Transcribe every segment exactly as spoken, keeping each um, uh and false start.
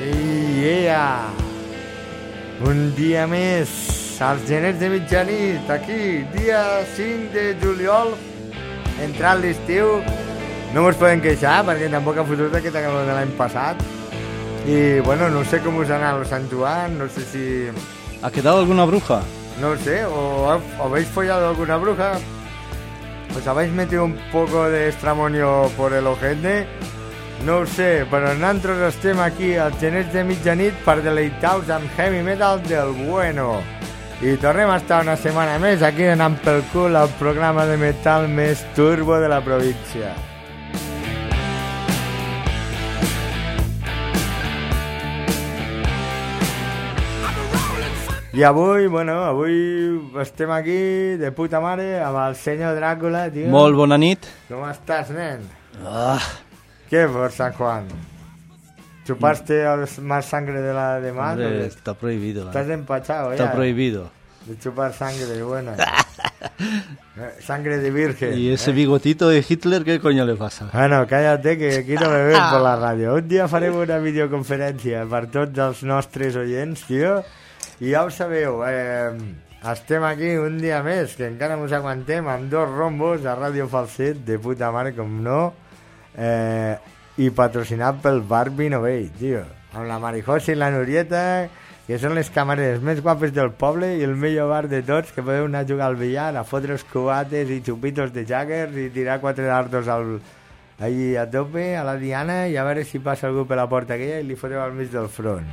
Yeah! Un dia més, als genets de mitjanit, aquí, dia cinc de juliol, entrat l'estiu, no mos podem queixar, perquè tampoc ha fotut aquest calor de l'any passat. I, bueno, no sé com us ha anat el Sant Joan, no sé si... ¿Ha quedado alguna bruja? No sé, o, o habéis follado alguna bruja, os habéis metido un poco de estramonio por el ojete, no ho sé, però nosaltres estem aquí als genets de mitjanit per deleitar-vos amb heavy metal del bueno. I tornem a estar una setmana més aquí anant pel cul al programa de metal més turbo de la província. I avui, bueno, avui estem aquí de puta mare amb el senyor Dràcula, tio. Molt bona nit. Com estàs, nen? Ah. ¿Qué por San Juan? ¿Chupaste más sangre de la demás? Hombre, está prohibido. Estás ¿eh? empachado, Está ya. prohibido. De chupar sangre, buena. Sangre de virgen. ¿Y ese eh? bigotito de Hitler qué coño le pasa? Bueno, cállate, que aquí no me ven por la ràdio. Un dia farem una videoconferència per tots els nostres oients, tio. I ja ho sabeu, eh, estem aquí un dia més, que encara ens aguantem amb dos rombos a Ràdio Falset, de puta mare, com no, eh, i patrocinat pel Bar Vinovell, tio, amb la Marijosa i la Nurieta, que són les camareres més guapes del poble i el millor bar de tots, que podeu anar a jugar al billar, a fotre els cubates i xupitos de Jaggers i tirar quatre dardos al, allí a tope, a la Diana, i a veure si passa algú per la porta aquella i li foteu al mig del front.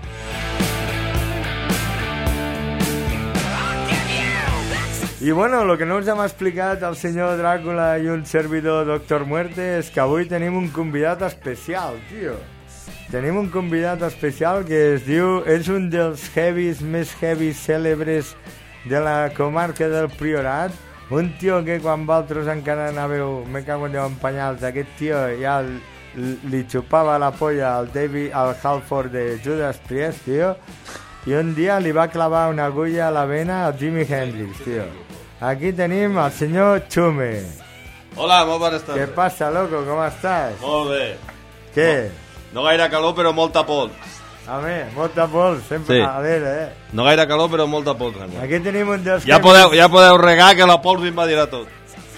I bueno, el que no us hem explicat el senyor Dràcula i un servidor Doctor Muerte és que avui tenim un convidat especial, tio. Tenim un convidat especial que es diu... És un dels heavies més heavies cèlebres de la comarca del Priorat. Un tio que quan vosaltres encara anàveu, me cago en Déu, en penyals, aquest tio ja li xupava la polla al David, al Halford de Judas Priest, tio. I un dia li va clavar una agulla a la vena al Jimi Hendrix, tio. Aquí tenim el senyor Xume. Hola, molt bones tardes. Què passa, loco? Com estàs? Molt bé. Què? No, no gaire calor, però molta pols. Home, molta pols, sempre. Sí. A veure, eh? No gaire calor, però molta pols. Home. Aquí tenim un dels... Ja podeu, ja podeu regar, que la pols invadirà tot.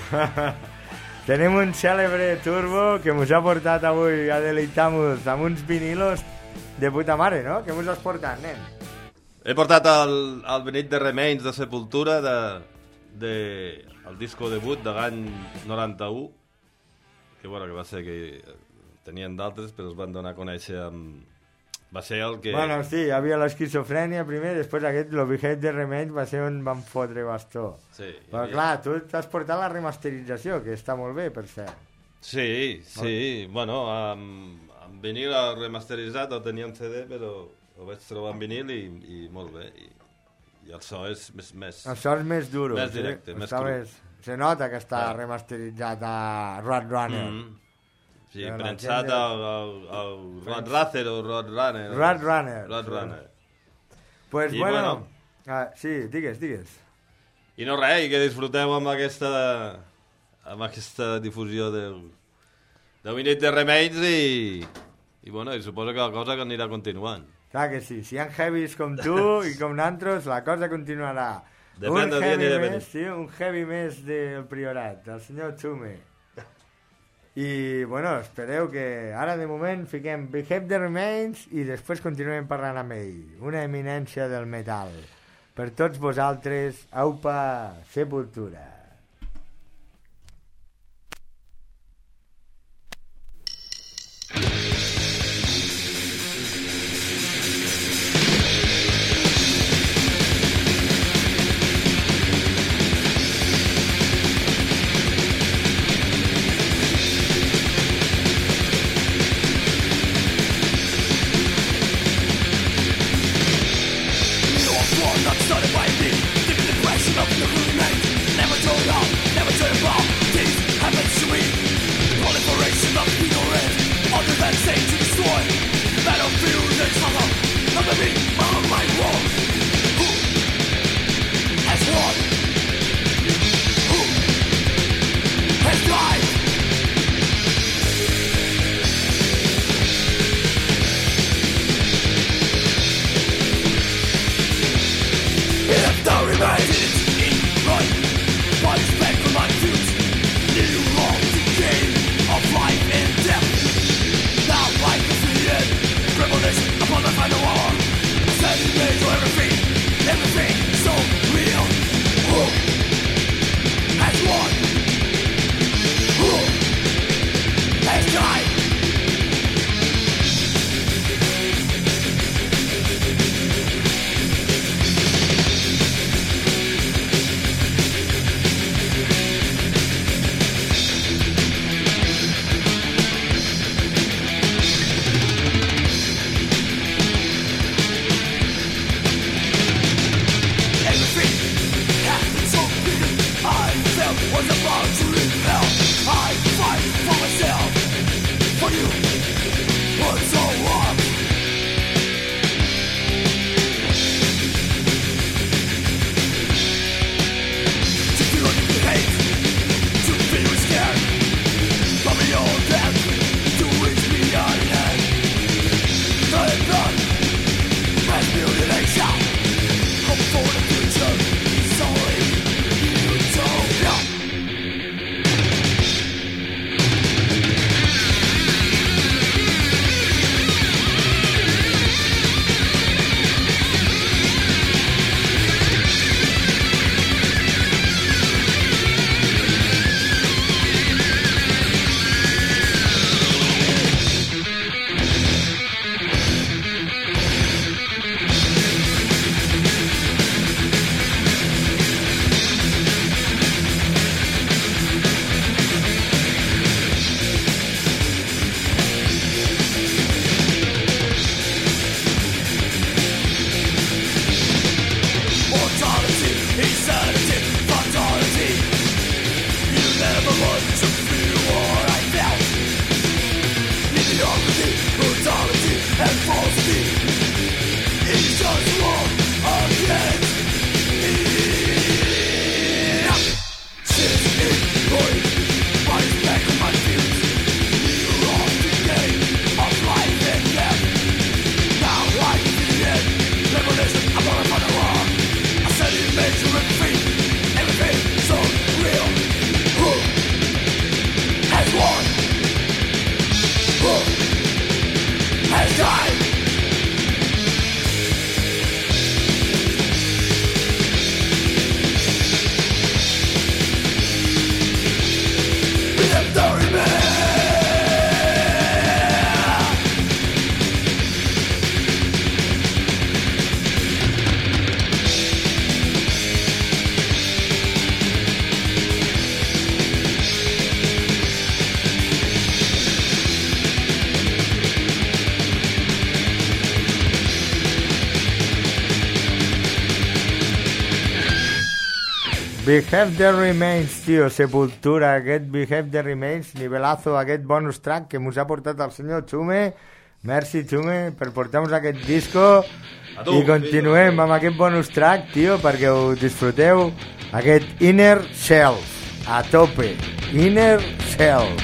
Tenim un cèlebre turbo que mos ha portat avui a deleitar-nos amb uns vinilos de puta mare, no? Què mos has portat, nen? He portat el, el vinit de Remains de Sepultura, de, de, el disco debut de l'any noranta-u, que, bueno, que va ser que tenien d'altres, però es van donar a conèixer amb... Va ser el que... Bueno, sí, hi havia l'esquizofrènia primer, després aquest, l'Obiget de Remains, va ser on van fotre bastó. Sí. Però havia... clar, tu t'has portat la remasterització, que està molt bé, per cert. Sí, sí, bueno, amb, amb vinil remasteritzat, el tenia en C D, però el vaig trobar en vinil i, i molt bé. I, i el so és més... més el so és més duro. Més directe, sí? més cru. Més... Se nota que està ah. remasteritzat a Roadrunner. Mm-hmm. Sí, però prensat de... al, al, al Roadrunner o Roadrunner. Roadrunner. Roadrunner. Pues I, bueno... bueno ah, sí, digues, digues. I no res, i que disfruteu amb aquesta... amb aquesta difusió del, del vinit de Remains i, i, bueno, i suposo que la cosa que anirà continuant. Clar que sí, si hi ha heavies com tu i com nosaltres, la cosa continuarà. Depèn un del heavy dia més, sí, un heavy més del Priorat, del senyor Xume. I, bueno, espereu que ara de moment fiquem Beheave the Remains i després continuem parlant amb ell, una eminència del metal. Per tots vosaltres, aupa Sepultura. Behave the Remains, tio, Sepultura, aquest Behave the Remains, nivelazo, aquest bonus track que mos ha portat el senyor Xume. Merci, Xume, per portar-nos aquest disco. Tu, i continuem amb aquest bonus track, tio, perquè ho disfruteu. Aquest Inner Self, a tope. Inner Self.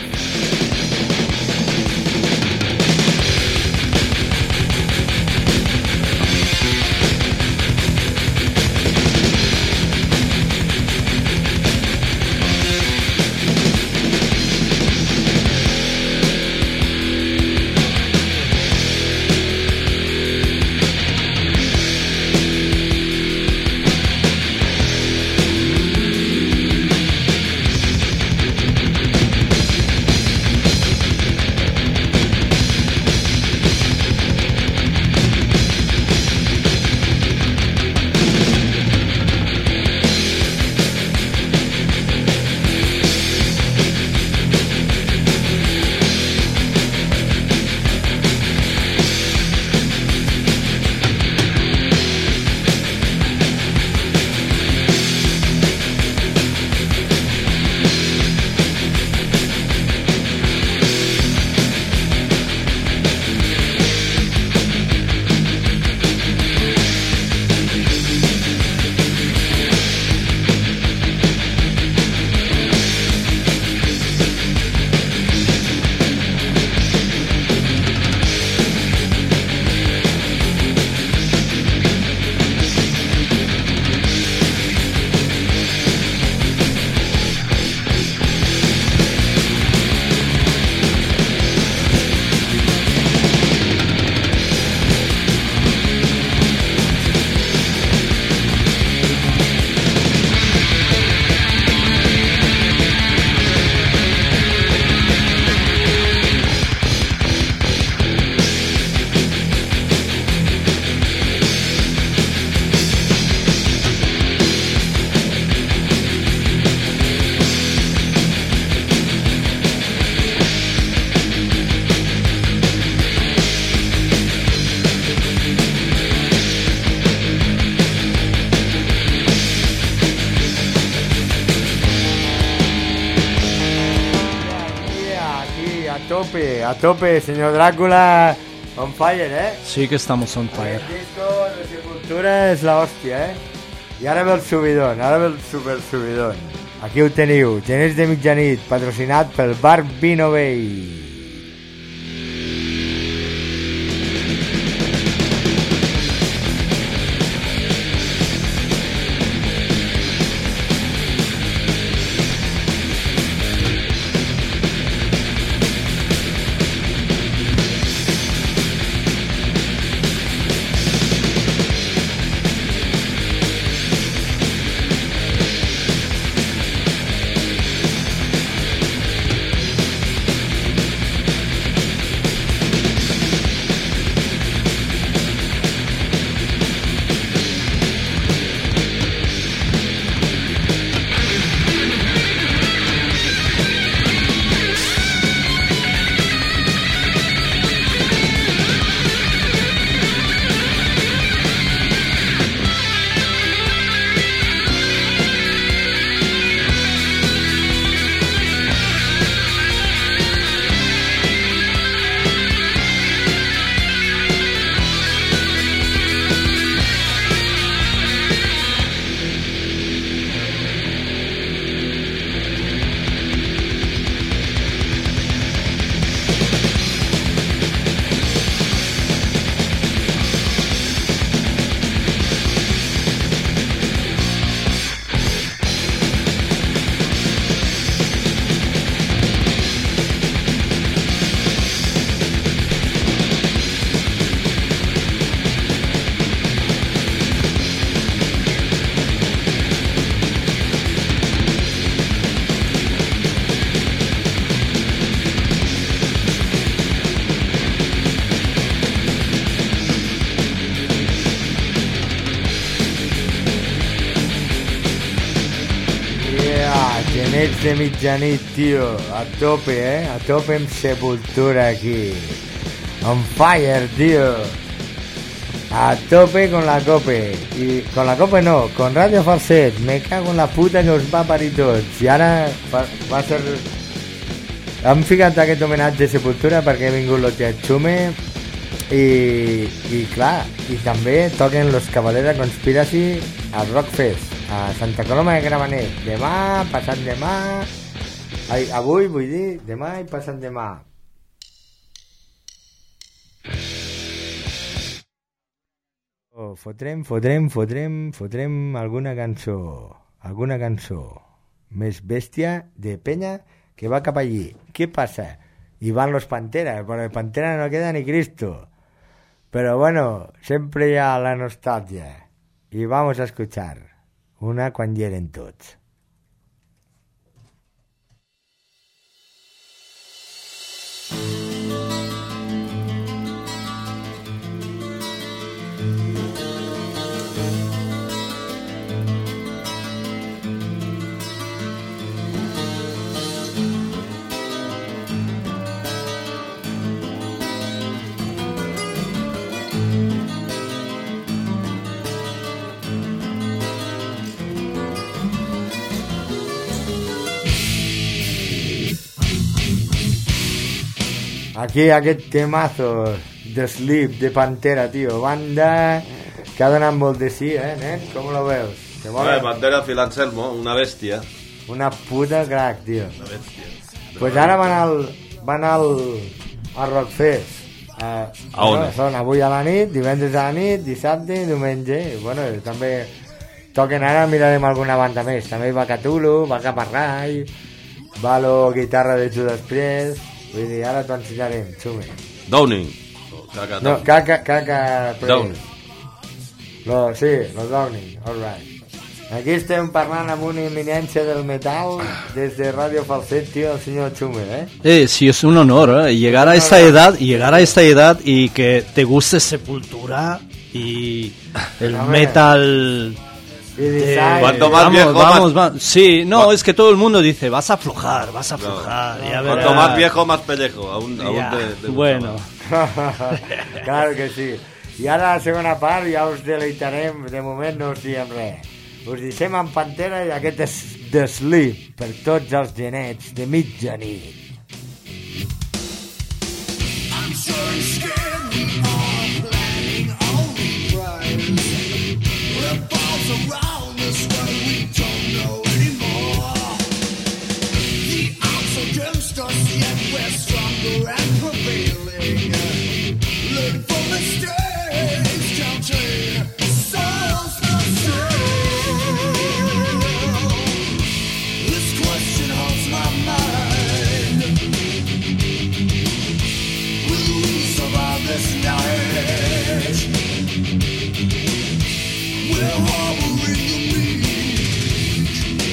tope, a tope, señor Drácula. On fire, eh? Sí que estamos on fire. El disco de Sepultura és la hòstia, eh? I ara ve el subidón, ara ve el super subidón. Aquí ho teniu, Genets de mitjanit, patrocinat pel bar Vino Bay. Genets de mitjanit, tio, a tope, eh? A tope amb Sepultura aquí. On fire, tio. A tope con la cope. I con la cope no, con Radio Falset. Me cago en la puta que us va parir tots. I ara va, va ser... Hem ficat aquest homenatge a Sepultura perquè he vingut los Jet Xume i, i clar, i també toquen los Cavalera Conspiracy al Rockfest a Santa Coloma de Gramenet. Demà, passat demà... Ai, avui vull dir, demà i passat demà. Oh, fotrem, fotrem, fotrem, fotrem alguna cançó, alguna cançó més bèstia de penya que va cap allí. Què passa? Y van los Panteras, por el Pantera no queda ni Cristo. Pero bueno, siempre ya la nostalgia. Y vamos a escuchar una quan hi eren tots. Aquí aquest temazo de Sleep, de Pantera, tío. Banda que ha donat molt de sí, eh, nen? Com lo veus? Que Vale, Pantera Phil Anselmo, una bèstia. Una puta crack, tío. Una bèstia. Pues ara van al, van al, al Rockfest. Uh, a on? Bueno, són avui a la nit, divendres a la nit, dissabte i diumenge. I, bueno, també toquen ara, mirarem alguna banda més. També va Cthulhu, va Caparrai, va lo Guitarra de Judas Priest. Vull dir, ara t'ho ensenyarem, Xume. Downing. Caca, No, caca, caca... Downing. Lo, sí, los Downing, all right. Aquí estem parlant amb una eminència del metal desde Radio Falset, tío, el señor Xume, ¿eh? Eh, sí, es un honor, ¿eh? Llegar a esta edad, llegar a esta edad y que te guste Sepultura y el Hombre. metal... Y Design, Cuanto más vamos, viejo, vamos, más- va- Sí, no, Cu- es que todo el mundo dice, vas a aflojar, vas a aflojar. ya Cuanto verás. más viejo, más pellejo. Aún, aún Ya, te, te bueno. claro que sí. I ara la segona part ja us deleitarem, de moment no us diem res. Us deixem amb Pantera i aquest és The Sleep per tots els genets de mitjanit. I'm sure he's scared we are planning on reprise. Revolves around us when we don't know anymore. The odds against us, yet we're stronger and prevailing. Learn from mistakes, counting souls for sale. This question haunts my mind. Will we survive this night? We're harboring the meek.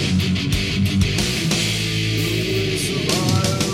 Will we survive?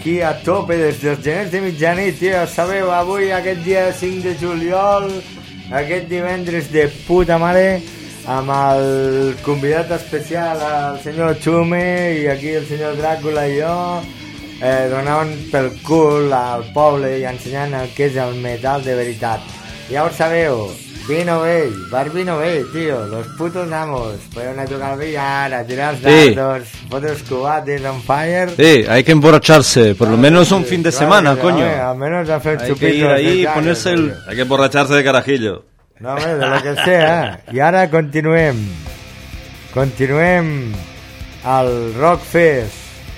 aquí a tope des dels geners de mitjanit, tio. Sabeu, avui, aquest dia cinc de juliol, aquest divendres de puta mare, amb el convidat especial, el senyor Xume, i aquí el senyor Dràcula i jo, eh, donant pel cul al poble i ensenyant el que és el metal de veritat. Ja ho sabeu, vino vell, bar vino vell, tío, los putos amos, pueden a tocar el billar, a tirar los Sí. dardos, fotos cubates on fire. Sí, hay que emborracharse, por lo menos un fin de semana, Vale, coño. vale, al menos hacer Hay chupitos que ir ahí de y caña, ponerse el... tío. Hay que emborracharse de carajillo. No, hombre, de lo que sea. I ara continuem. Continuem al Rockfest.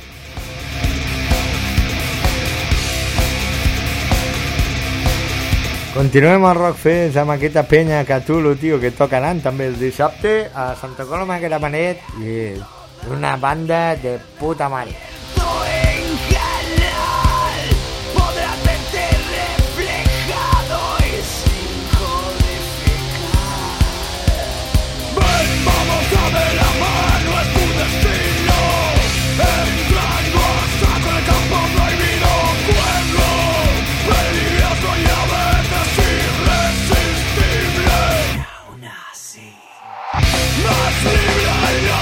Continuem al Rockfest amb aquesta penya Cthulhu, tio, que tocaran també el dissabte a Santa Coloma de Gramenet, i una banda de puta mare. En canal podrás verte reflejado y sin codificar. Ven, vamos a de la mano, es tu destino. Entrando a saco el campo prohibido, fuego peligroso y a veces irresistible. Aún así, más libre.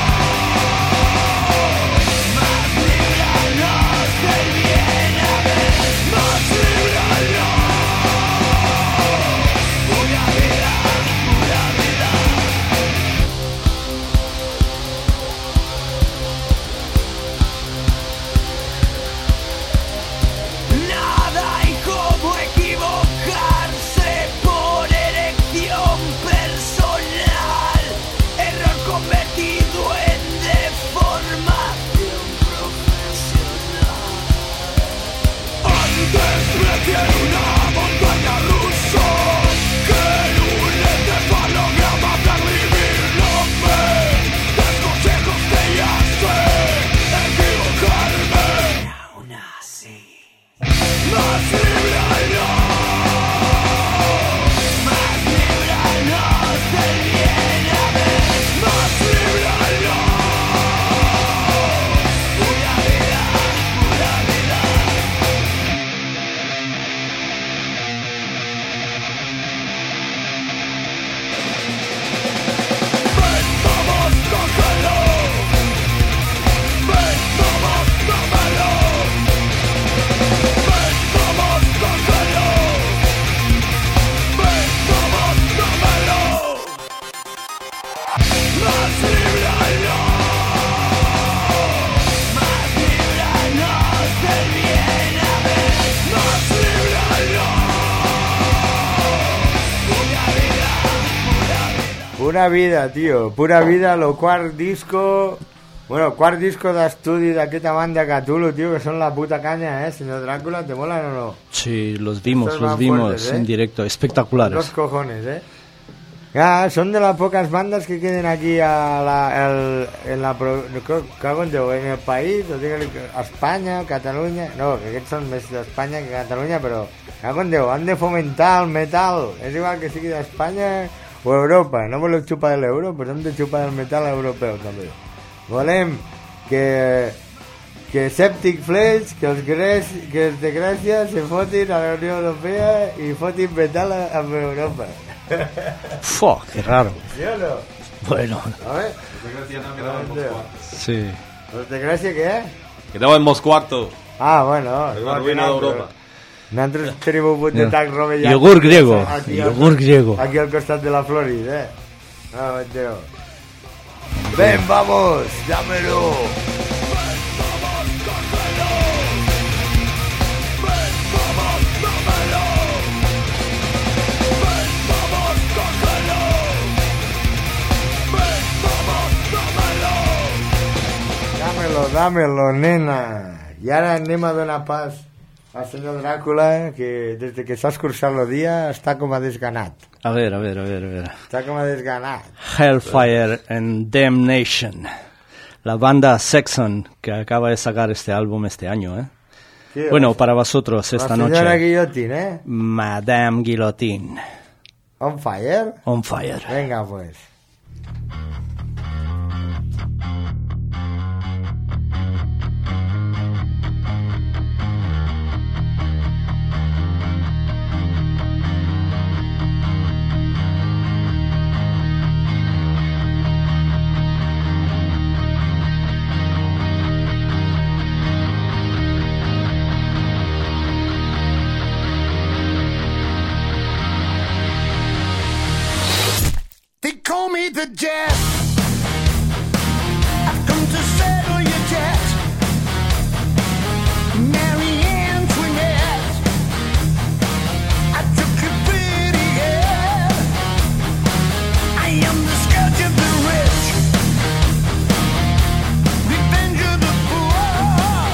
Nada hay como equivocarse por elección personal, error cometido en deformación profesional. Antes prefiero una montaña rusa que un encefalograma para vivirlo. Desconsejos que ya sé equivocarme. Aún así, más líbranos, más líbranos del bien a ver, más líbranos. Pura vida, pura vida. Ven, vamos, cógelo. Ven, vamos, tómalo. Ven, vamos, cógelo. Ven, vamos, tómalo. Más líbranos, más líbranos del bien a ver, más líbranos. Pura vida, pura vida. Pura vida, tio, pura vida, lo quart disco... Bueno, quart disco d'estudi d'aquesta banda Cthulhu, tio, que són la puta canya, eh, senyor Dràcula, ¿te molan o no? Sí, los vimos, Estos los van vimos fuertes, ¿eh? en directo, Los espectaculares. cojones, eh. Ya, son de las pocas bandas que queden aquí a la, el, en la... pro- no, co- cago en Déu, en el país, o sigui, a Espanya, Catalunya... No, que aquests són més d'Espanya que Catalunya, però cago en Déu, han de fomentar el metal. És igual que sigui d'Espanya o Europa. No voleu xupar de l'euro? Pues hem de xupar del metal europeu, també. Volem que... que Septic Flesh, que els, grec, que els de Grècia se fotin a la Unió Europea i fotin metal a, a Europa. Fua, qué raro. ¿Sí o no? Bueno, A ver, sí. ¿los de Grècia què? Quedamos en Moscuarto. Ah, bueno, La igual que ruïna nosaltres. d'Europa. Nosaltres tenim un punt de tac rovellat. Yogur griego, Aquí al- yogur griego. Aquí al costat de la Florida, eh? Ah, Déu. Ven, vamos, dámelo. Dámelo, dámelo, nena. I ara anem a donar pas al senyor Dràcula, que des de que s'ha escurçat el dia està com a desganat. A ver, a ver, a ver, a ver. Está como desganado. Hellfire and Damnation. La banda Saxon, que acaba de sacar este álbum este año, ¿eh? Sí, Bueno, para vosotros esta la señora noche. Guillotín, ¿eh? Madame Guillotine. On fire. On fire. Venga, pues. the jet. I've come to settle your debt. Mary Antoinette, I took your pretty head. I am the scourge of the rich, revenge of the poor.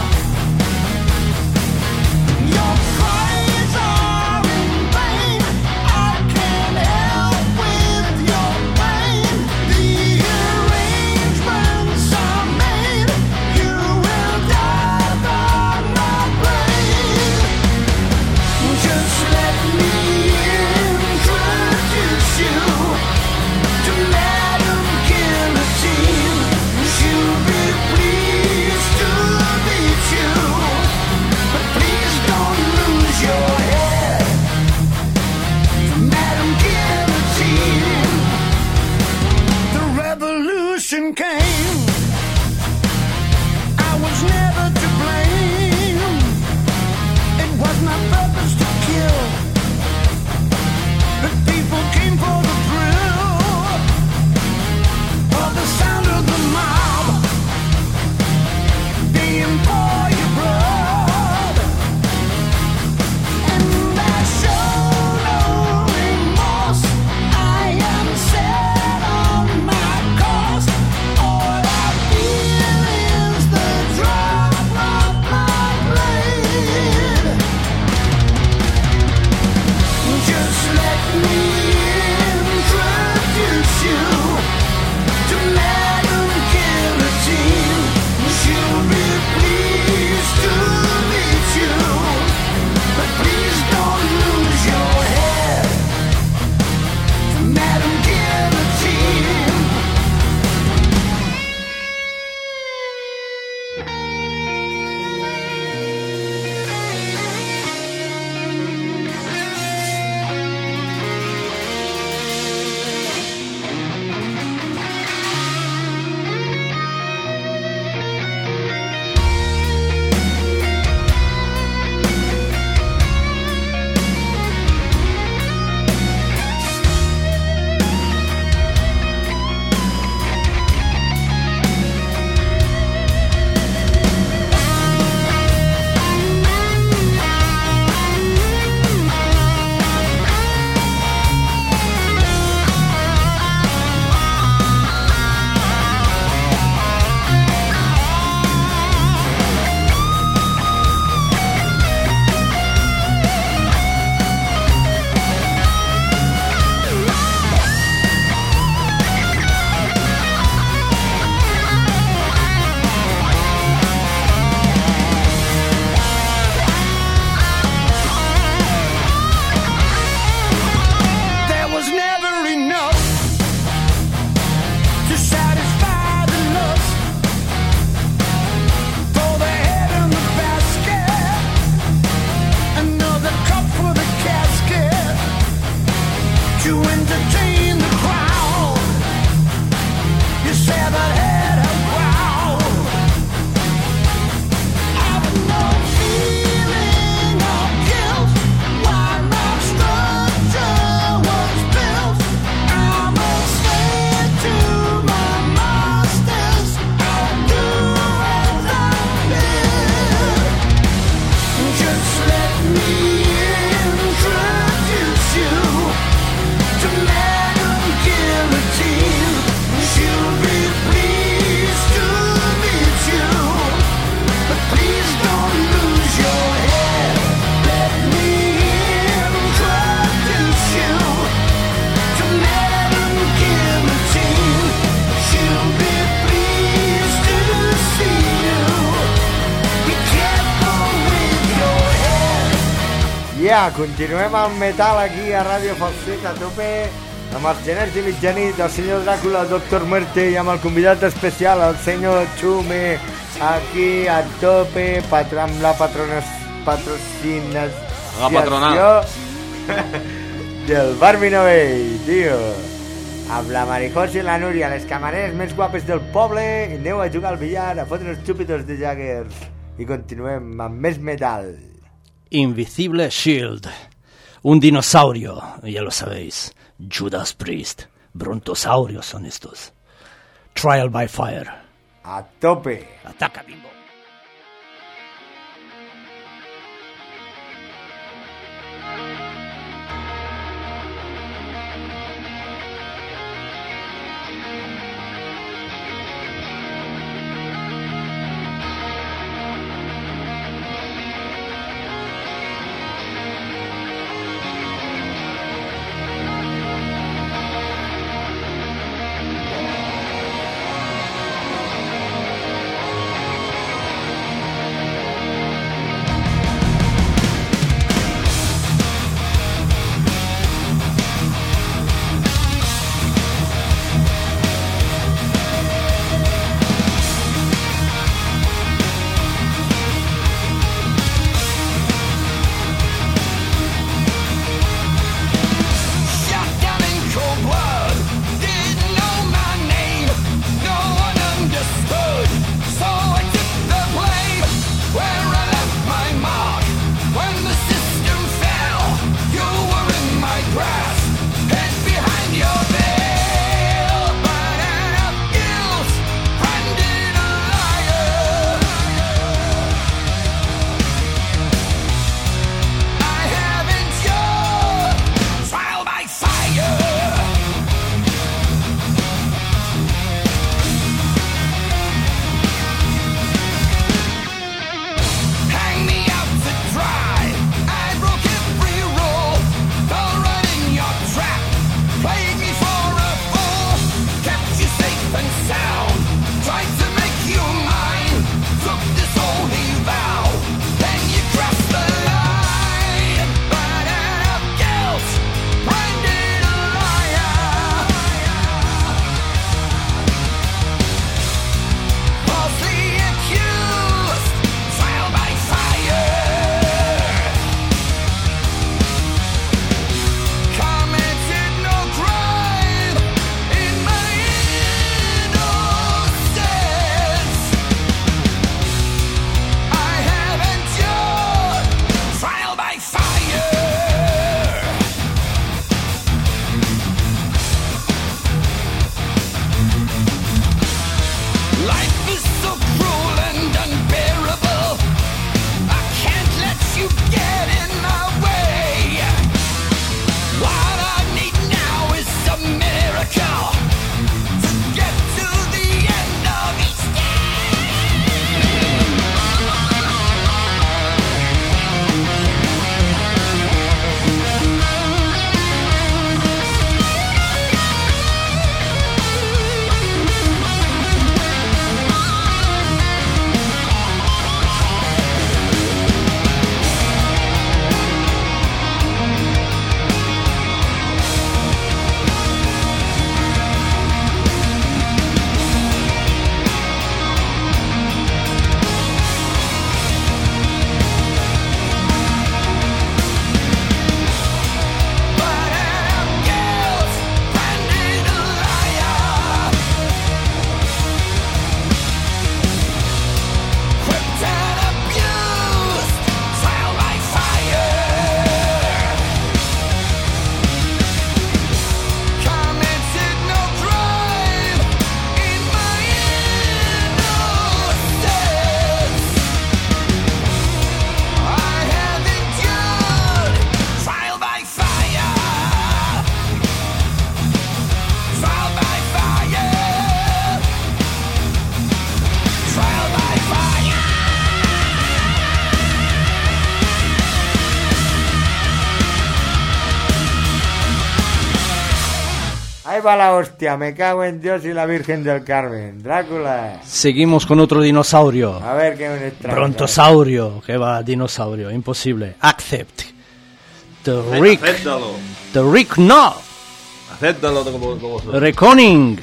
Your cries are in vain. I can't help with your pain. The arrangements are made. You will die on my brain. Just let me introduce you to Madam Guillotine. She'll be pleased to meet you, but please don't lose your head. Madam Guillotine, the revolution came. I was never to blame. It was my purpose to kill, but people came for the thrill, for the sound of the mob. They implore your blood, and I show no remorse. I am set on my course. All I feel is the drop of my blade. Just let me introduce you to Madam Guillotine. She'll be pleased to meet you, but please don't lose your head. Madam Guillotine. There was never enough to satisfy the lust. Throw the head in the basket, another cup for the casket, to entertain the crowd. You severed head and proud. I've no feeling of guilt while my structure was built. I'm a slave to my masters. I'll do as I live. Just let me introduce you to Madam Guillotine. She'll be pleased to meet you, but please don't lose your head. Let me introduce you to Madam Guillotine. She'll be pleased to see you. Be careful with your head. Ja, continuem amb metal aquí a Ràdio Falset a tope, amb els geners de mitjanit, el senyor Dràcula, el doctor Muerte, i amb el convidat especial, el senyor Xume, aquí a tope, patr amb la patrona patrocinació La patronal. del Barbie Novell, tio. Amb la Marijós i la Núria, les camareres més guapes del poble, i aneu a jugar al billar, a fotre els xúpitos de Jaggers. I continuem amb més metal. Invisible Shield. Un dinosaurio, ya lo sabéis. Judas Priest. Brontosaurios son estos. Trial by Fire. A tope. Ataca, Bimbo. Ahí va la hostia, me cago en Dios y la Virgen del Carmen. Drácula. Seguimos con otro dinosaurio. A ver qué me extraña. Brontosaurio, que va, dinosaurio, imposible. Accept. The Rick. Acéptalo. The Rick no. Acéptalo como, como soy. Reckoning.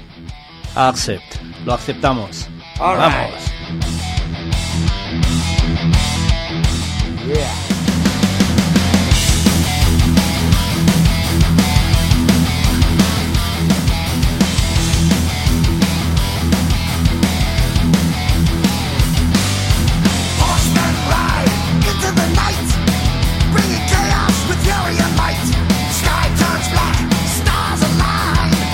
Accept. Lo aceptamos. All Vamos. right. Yeah. Horsemen ride into the night, bringing chaos with fury and might. Sky turns black, stars align.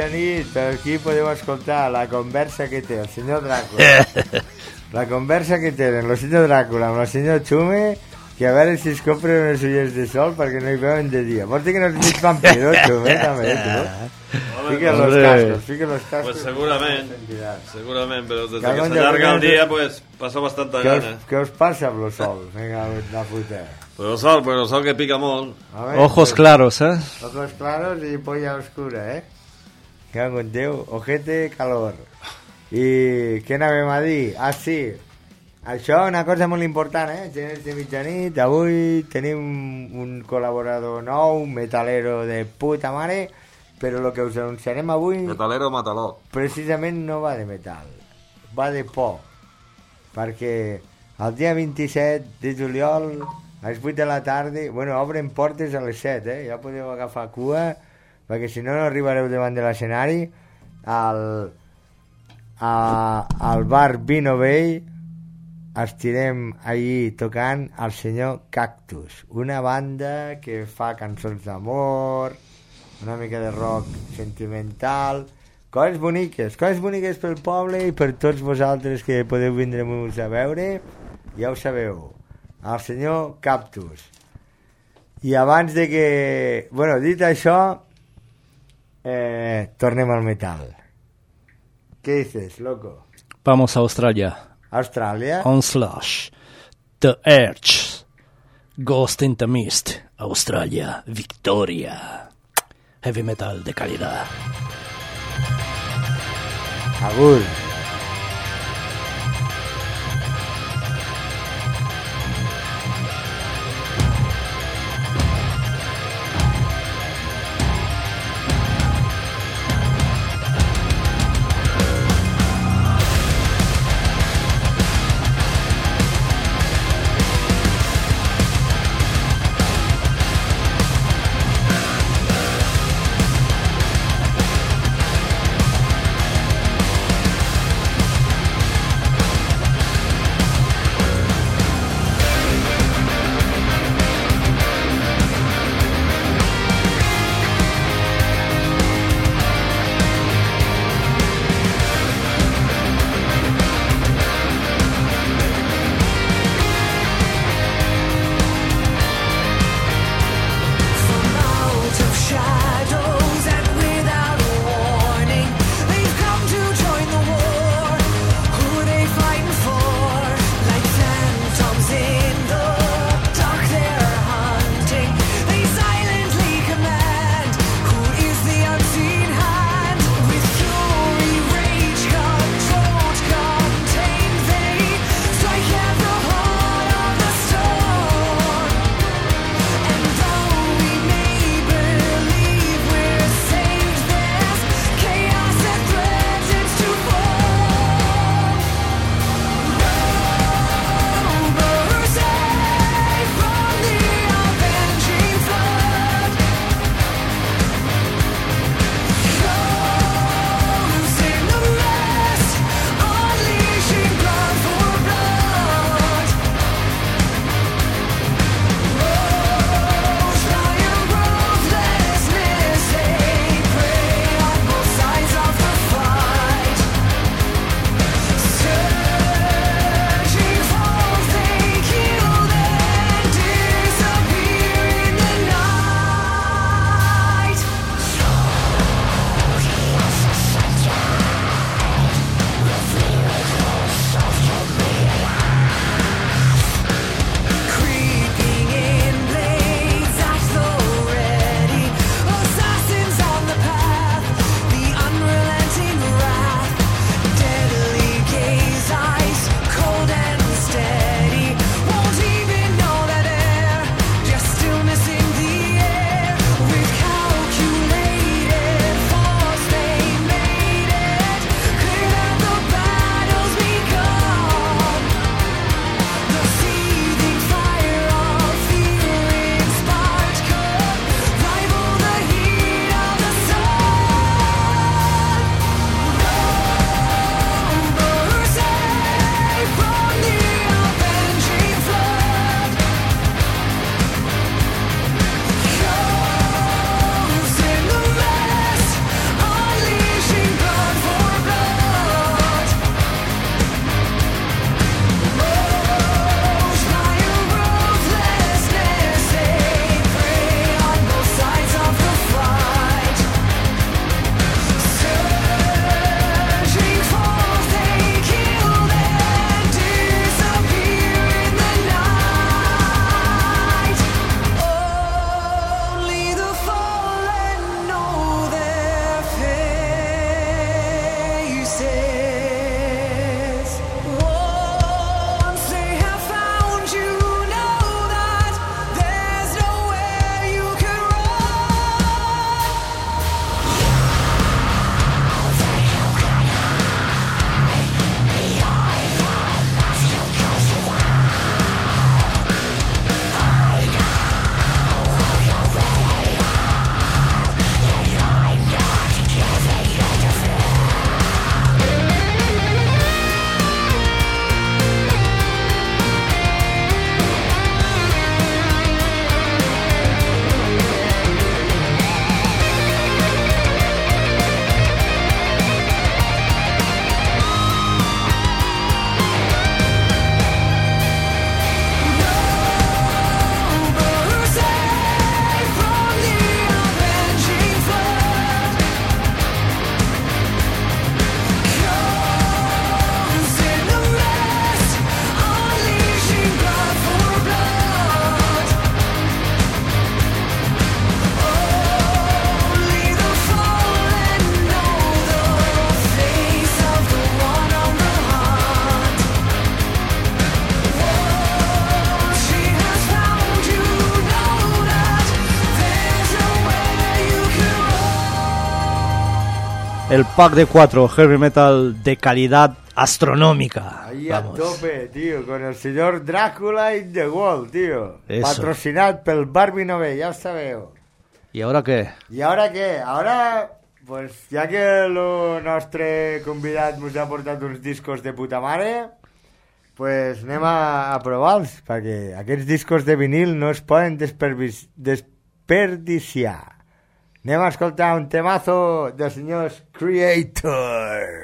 mitjanit, aquí podeu escoltar la conversa que té el senyor Dràcula. La conversa que tenen el senyor Dràcula amb el senyor Xume, que a veure si es compren unes ulleres de sol perquè no hi veuen de dia. Vols dir que no és mig vampiro, Xume, també, tu? Fica los cascos, fica los cascos. Pues segurament, segurament, però des Cada que un s'allarga el de- dia, pues, passa bastanta Què us, gana. què us passa amb el sol? Vinga, la puta. Però el sol, però el sol que pica molt. A ver, Ojos pues, claros, ¿eh? Ojos claros y polla oscura, eh? Cago en Déu, ojete, calor. I què anàvem a dir? Ah, sí, això una cosa molt important, eh? Geners de mitjanit, avui tenim un col·laborador nou, un metalero de puta mare, però el que us anunciarem avui Metalero mataló. precisament no va de metal, va de por, perquè el dia vint-i-set de juliol a les vuit de la tarda, bueno, obren portes a les set, eh? Ja podeu agafar cua, perquè si no no arribareu davant de l'escenari. Al, a, al bar Vino Vell estirem allí tocant el senyor Cactus, una banda que fa cançons d'amor, una mica de rock sentimental, coses boniques, coses boniques pel poble i per tots vosaltres que podeu vindre-nos a veure, ja ho sabeu, el senyor Cactus. I abans de que... Bueno, dit això, eh, tornem al metal. Què dices, loco? Vamos a Australia. Austràlia? Onslash. The Edge. Ghost in the Mist. Australia. Victoria. Heavy metal de calidad. Agur. el pack de cuatro heavy metal de calidad astronómica. Ahí Vamos. a tope, tío, con el señor Drácula in the Wall, tío. Eso. Patrocinat pel Barbie Nové, ya os sabeu. ¿Y ahora qué? I ara què? Ara, pues, ja que el nostre convidat ens ha portat uns discos de puta mare, pues anem a, a provar-los, perquè aquests discos de vinil no es poden despervis- desperdiciar. Anem a escoltar un temazo dels senyors Creator.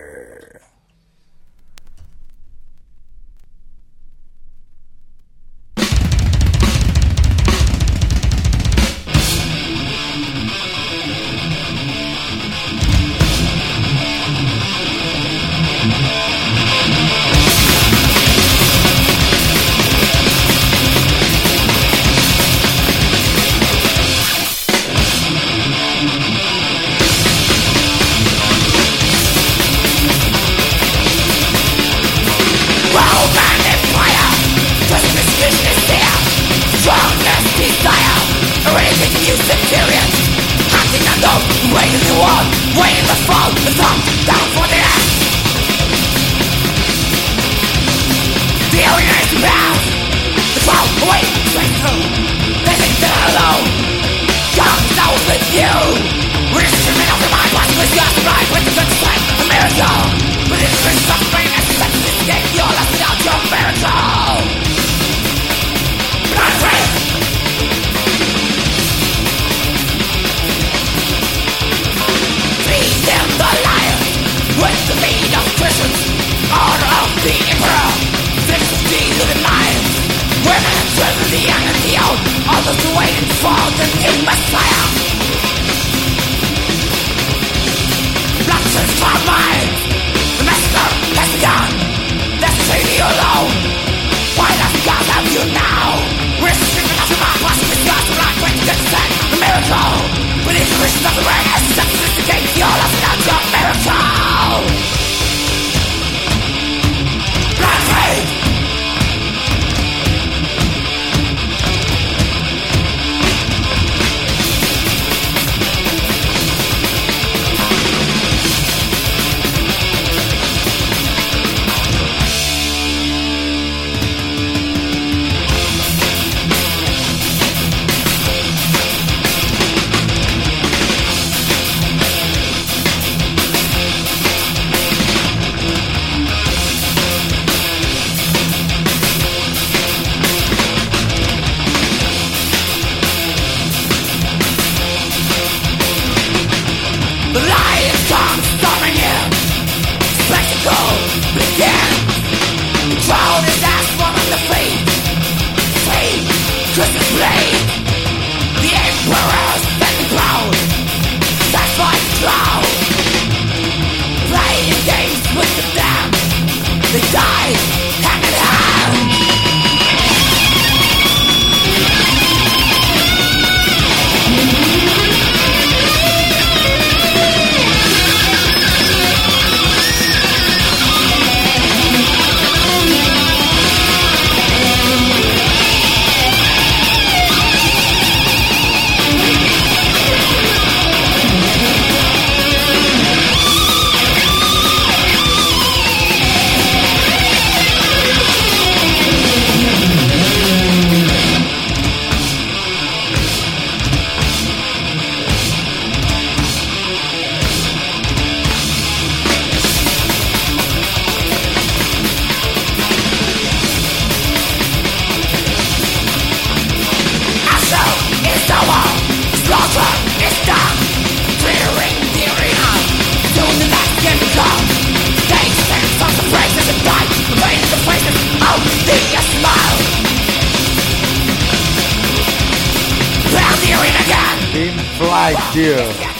Tío,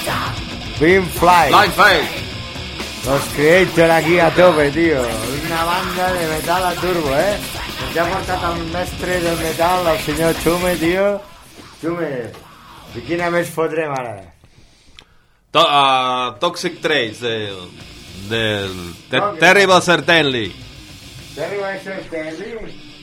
Pink Flight, Blind Faith. los Creator aquí a tope, tío. Una banda de metal a turbo, eh. Ens ha portat el mestre del metal, el senyor Xume, tío. Xume, i quina més fotrem ara? To uh, Toxic Trace del, del ter Okay. Terrible Certainly. Terrible Certainly.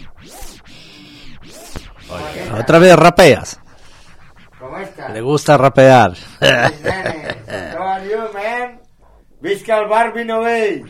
Otra vez rapeas. ¿Cómo estás? Le gusta rapear. Nene, how are you, man? Visca el Barbie Novell!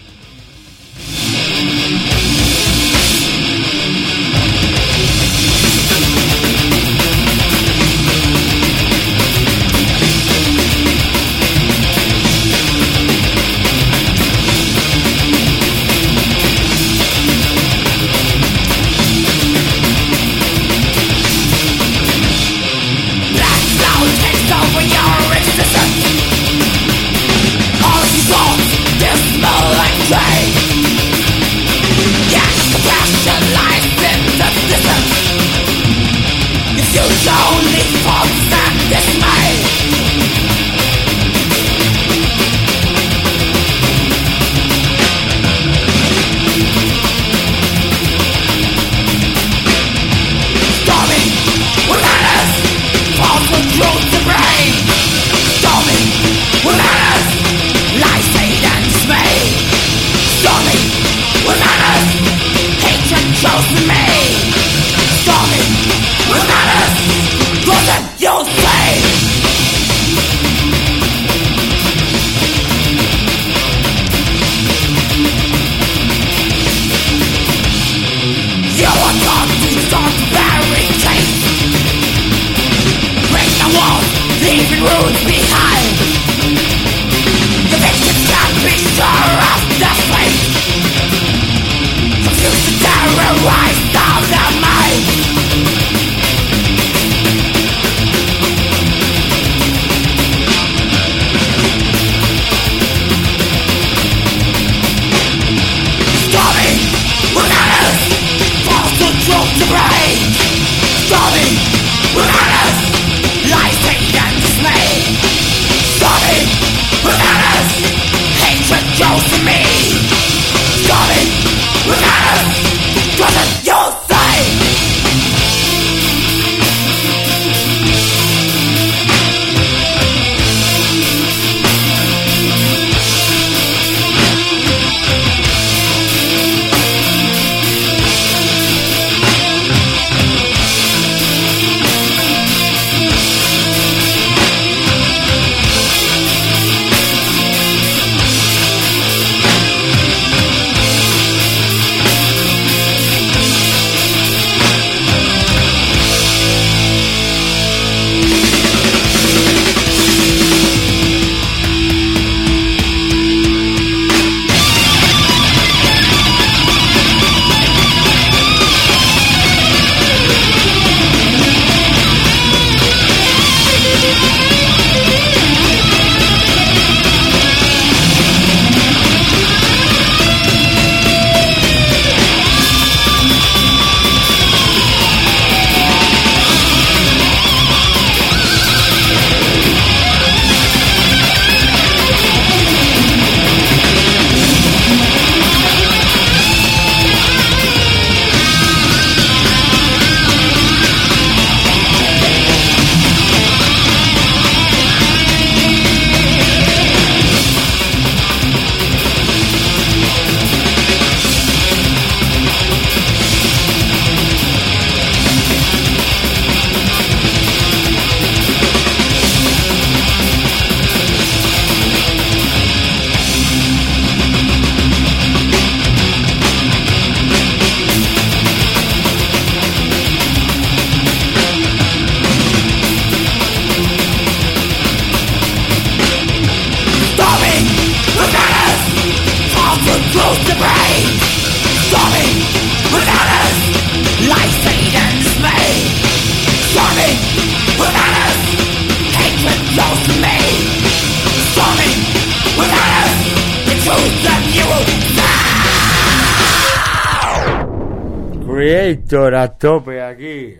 Creator a tope aquí,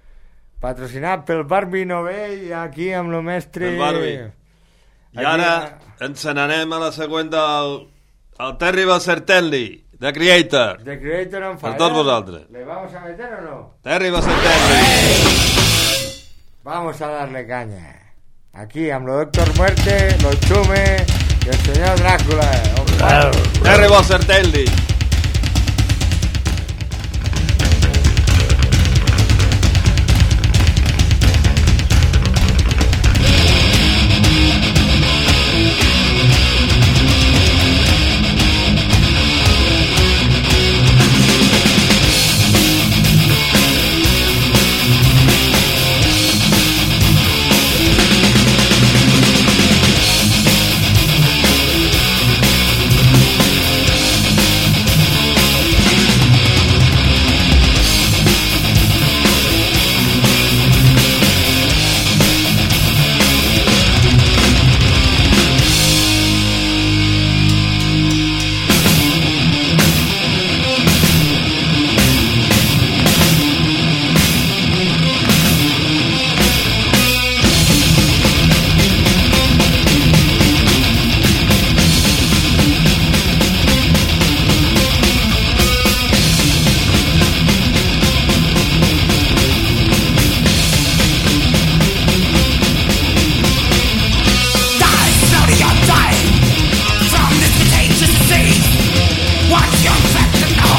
patrocinat pel Barbie Novell, aquí amb el mestre el Barbie. I ara ens n'anem a la següent del el Terrible Certainly de Creator. de Creator en per tots vosaltres. ¿Le vamos a meter o no? Terrible Certainly. Vamos a darle caña. Aquí amb lo Doctor Muerte, los Chume y el señor Drácula. Terrible Certainly.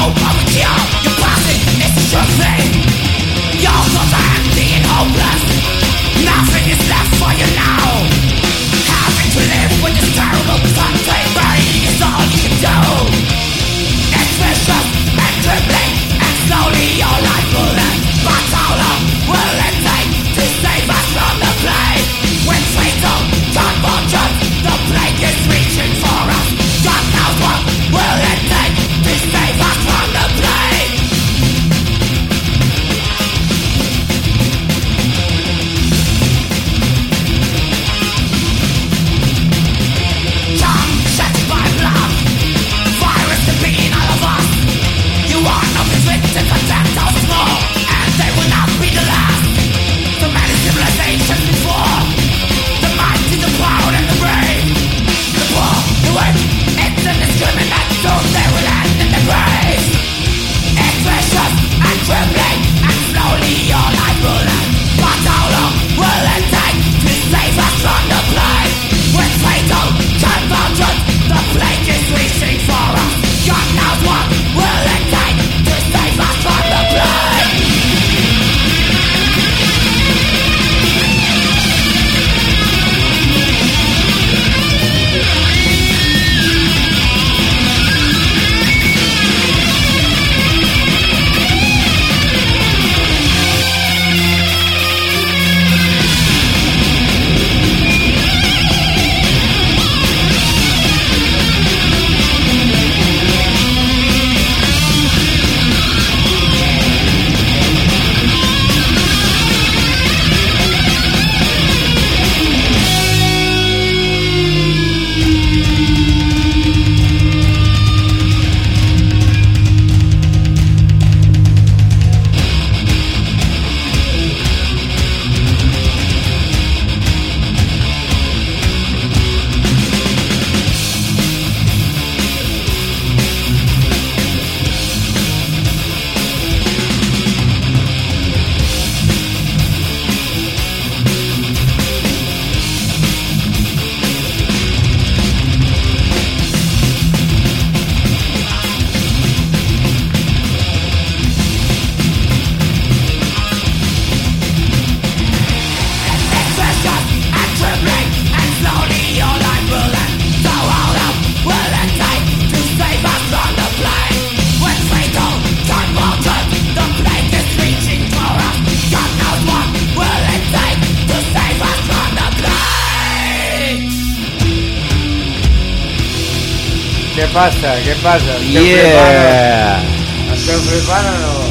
hope of a cure. Your passing is a sure thing. Your thoughts are empty and hopeless. Nothing is left for you now. Having to live with this terrible country. Burning is all you can do. It's vicious and trembling, and slowly your life will end. But how long will it take to save us from the plague? When fatal convulsions, the plague is reaching for us. God knows what will it take to save us from the plague. Come, shed by blood, virus to be in all of us. You are not the victims of ten thousand more, and they will not be the last. The many civilizations before, the mighty, the proud, and the brave, the poor, the weak, it's indiscriminate, soon they will end in the grave. It's vicious and trembling, and slowly your life will end. But how long will it take to save us from the plague? With fatal convulsions, the plague is reaching for us. God knows what will it take to save us from the plague. It's vicious and trembling, and slowly your life will end. So how long will it take to save us from the plague? With fatal convulsions, the plague is reaching for us. God knows what will it take to save us from the plague. Què passa? Què passa? Esteu Yeah! flipant? Esteu flipant o no?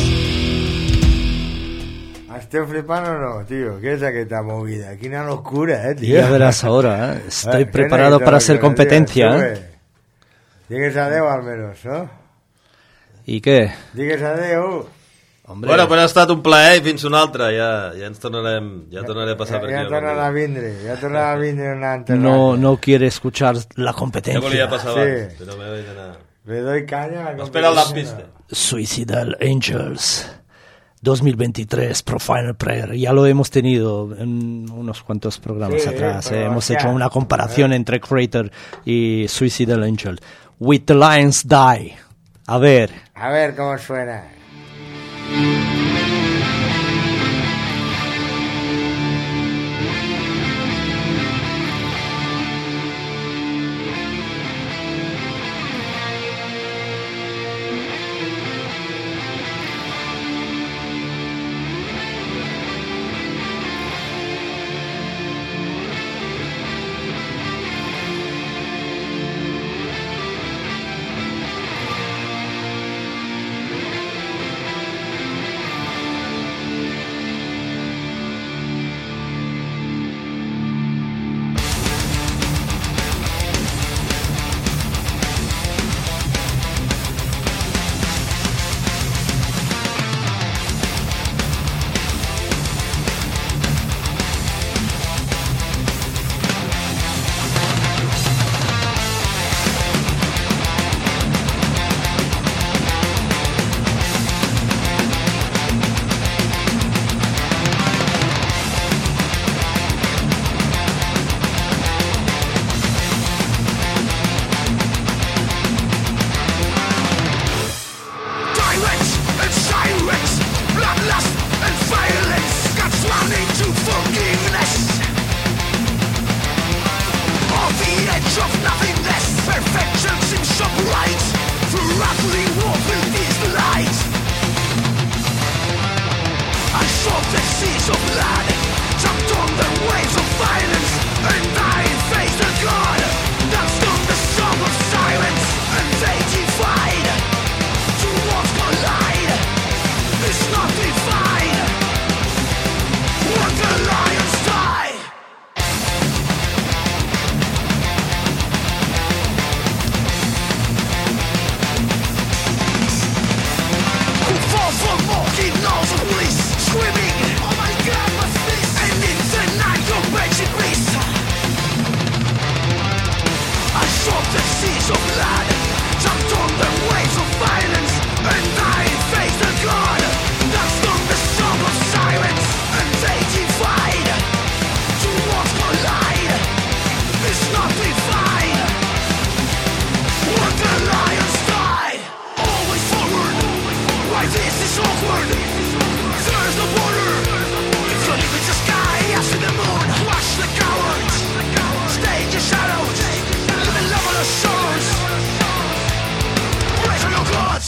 Esteu flipant o no, tío? ¿Qué es aquesta movida? Quina locura, eh, tío. Ya verás ahora, ¿eh? Estoy Eh, preparado ¿qué para tal, hacer tío? competencia. ¿eh? Sube. Digues adeu, almenys, no? ¿Y qué? Digues adeu. Hombre, Bueno, però ha estat un plaer i fins una altra. Ja, ja ens tornarem, ja tornaré a passar Ja, per ja aquí. tornen a vindre, ja tornen a vindre una altra. no, no quiere escuchar la Ja competencia. volia passar Sí. abans, però m'he d'anar. Le doy caña a la Espera el competición. lampista. Suicidal Angels dos mil veintitrés Pro Final Prayer. Ya lo hemos tenido en unos cuantos programas Sí, atrás. pero eh. Hemos ya. hecho una comparación entre Crater y Suicidal Angel. With the Lions Die. A ver. A ver cómo suena. offered. There's the border. So leave it to sky, I see the moon. Watch the cowards. Stay in your shadows. Live in love of the sorrows. Raise on your gods.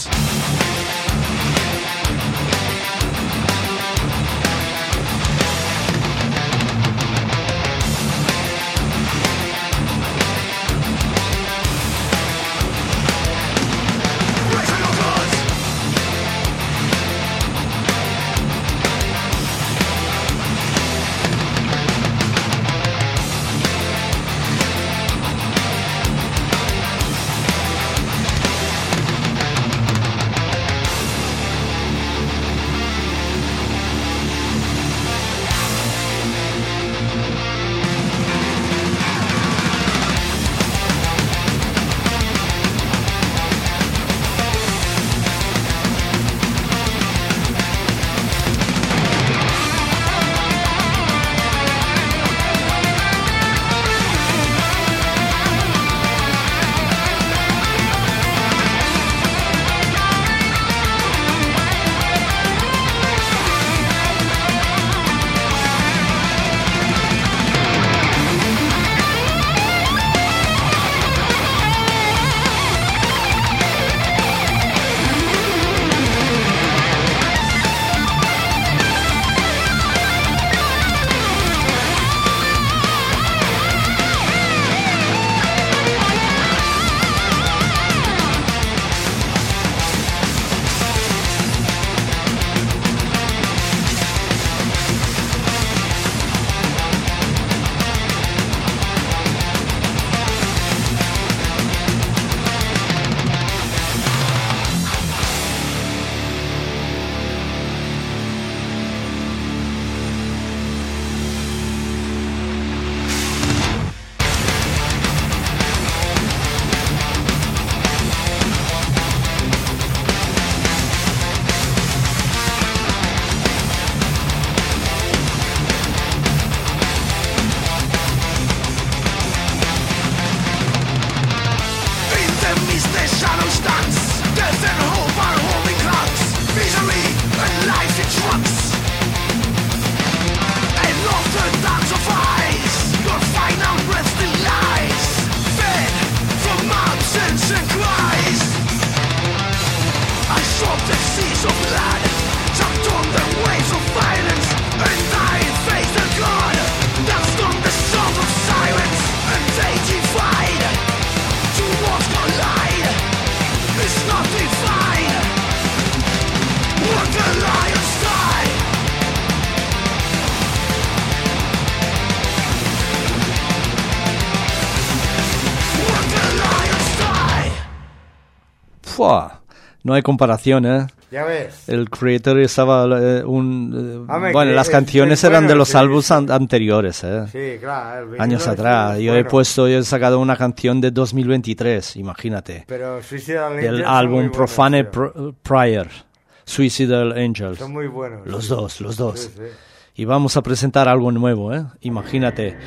Fua, no hay comparación, ¿eh? Ya ves. El Creator estaba eh, un... Eh, Hombre, bueno, que las es- canciones es eran bueno de el los sí, álbumes sí. an- anteriores, ¿eh? Sí, claro. el vinilo Años es- atrás. es Yo he bueno. puesto, yo he sacado una canción de dos mil veintitrés, imagínate. Pero Suicidal Angels Del son álbum muy buenos, Profane tío. Pr- Prior, Suicidal Angels. Son muy buenos. Los sí. dos, los dos. Sí, sí. Y vamos a presentar algo nuevo, ¿eh? Imagínate.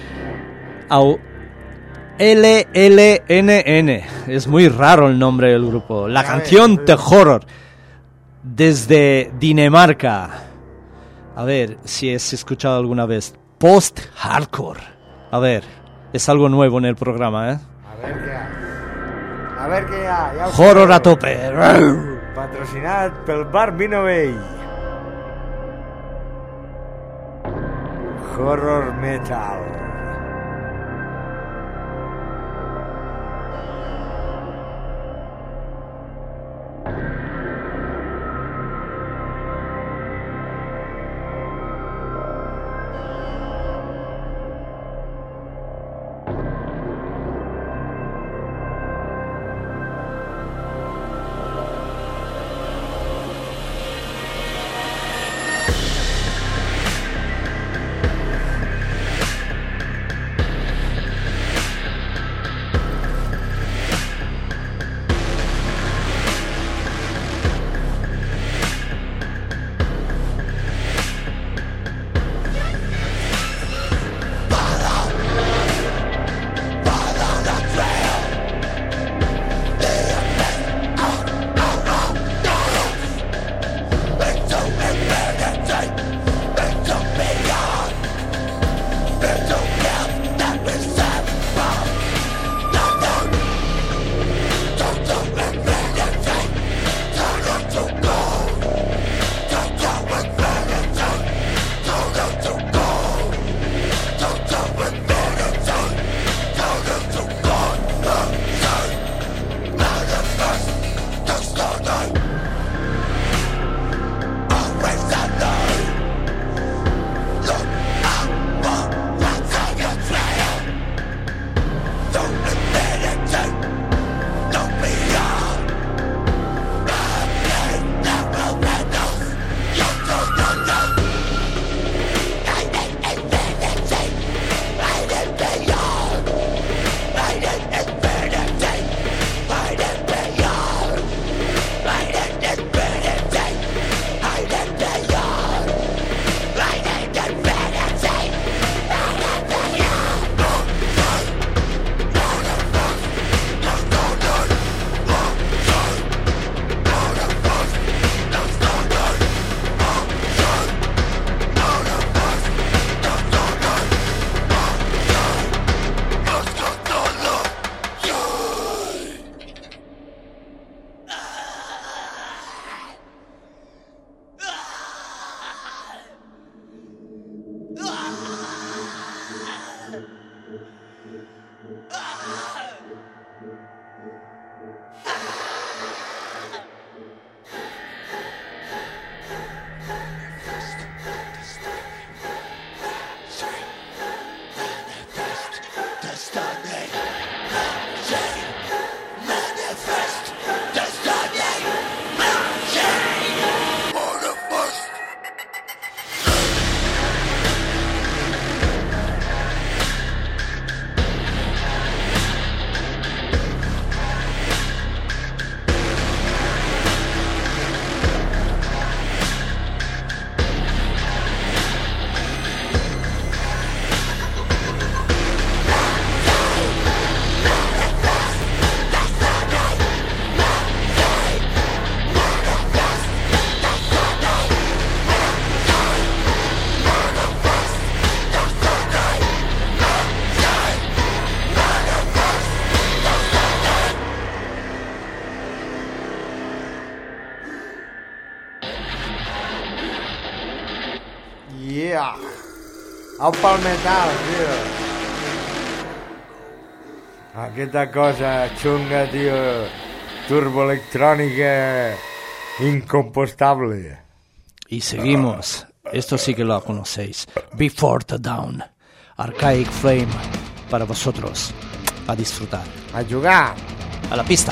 Au- L L N N. Es muy raro el nombre del grupo. La Ya canción ves, The sí. Horror. Desde Dinamarca. A ver si has escuchado alguna vez. Post-hardcore. A ver, es algo nuevo en el programa, ¿eh? A ver qué hay. A ver qué hay. Ja ho Horror a sabeu. tope. Patrocinat pel Bar Vino Vell. Horror Metal. yeah. Au pel metal, tio. Aquesta cosa xunga, tio. Turboelectrónica incompostable. Y seguimos. Esto sí que lo conocéis. Before the Dawn. Archaic Flame. Para vosotros. A disfrutar. A jugar. A la pista.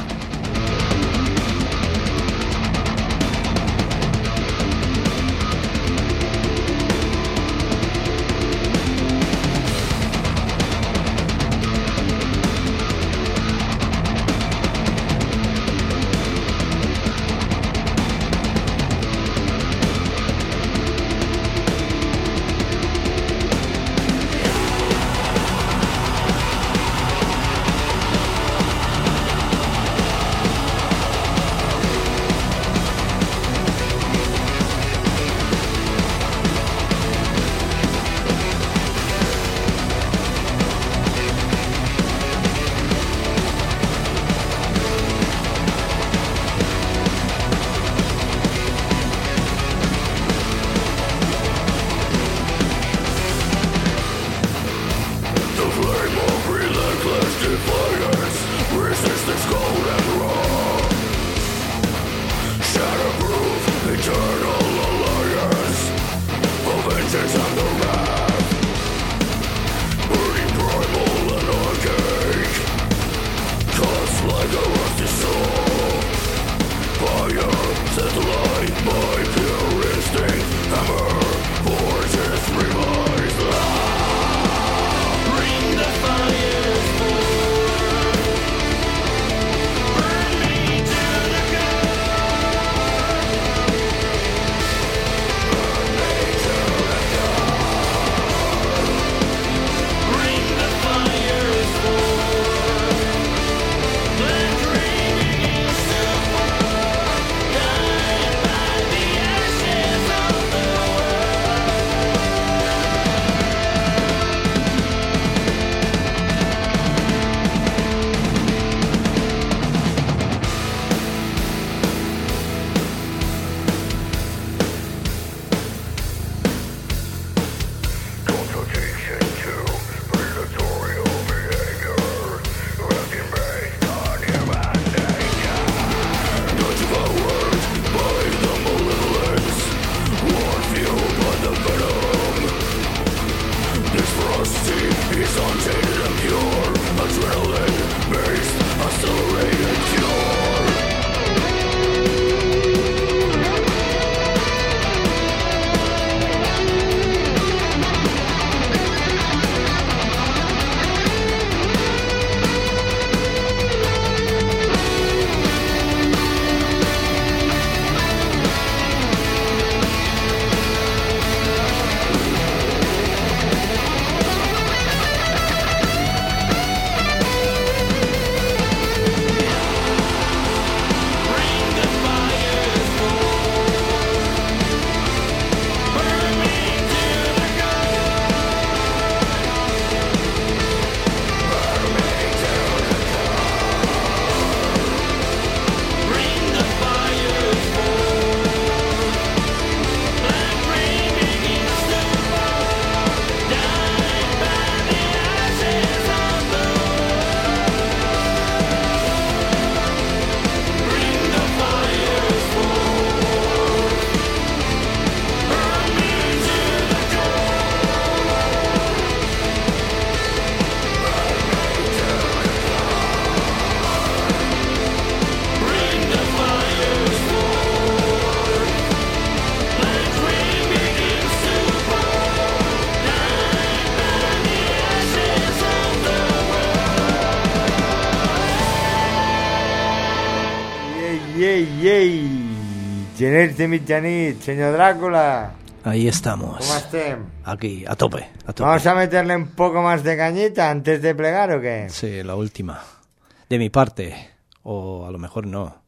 Geners de mitjanit, señor Drácula. Ahí estamos. ¿Cómo estem? Aquí, a tope, a tope. ¿Vamos a meterle un poco más de cañita antes de plegar o qué? Sí, la última. De mi parte. O a lo mejor no.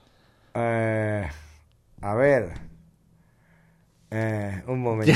Eh, a ver. Eh, un momento.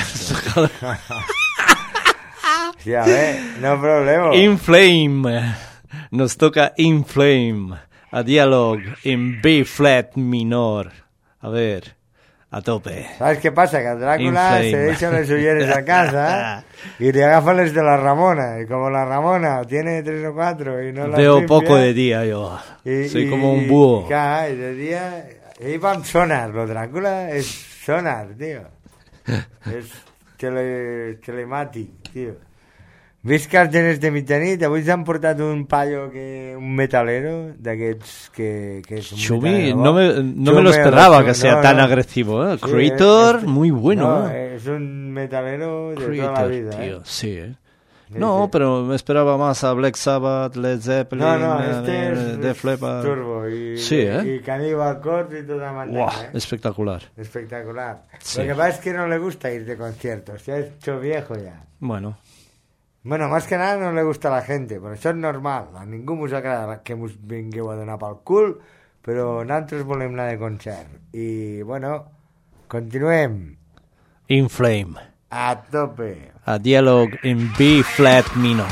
Sí, a ver, no problema. In Flame. Nos toca In Flame. A diálogo en B flat menor. A ver, A tope. ¿Sabes qué pasa? Que el Drácula Inflame. se deja los suyers a casa y te agafa les de la Ramona. Y como la Ramona tiene tres o cuatro y no la Veo limpia, poco de día yo. y- Soy y- como un búho. Clar, i de dia... Ell va amb sonar, lo Dràcula és sonar, tio. És tele, telemàtic, tio. Visca els genes de mitjanit, avui s'han portat un paio, que, un metalero, d'aquests que, que és un Chumi, metalero. no me, no me Chumi, lo esperaba Chumi, que sea no, tan no. agresivo. ¿eh? Sí, Creator, es- muy bueno. No, ¿eh? es un metalero de toda la Creator, vida. tío, ¿eh? sí, ¿eh? Sí, No, sí. pero me esperaba más a Black Sabbath, Led Zeppelin, No, no, eh, este es, Def es Leppard. turbo y, Sí, ¿eh? y Cannibal Corpse y toda manera. Guau, ¿eh? espectacular. Espectacular. Sí. Lo que pasa es que no le gusta ir de conciertos, se ha hecho viejo ya. Bueno, Bueno, más que nada no le gusta a la gente, però això és normal. A ningú mos agrada que mos vingueu a donar pel cul, però nosaltres volem anar de concert. I, bueno, continuem. In Flame. A tope. A dialogue in B flat minor.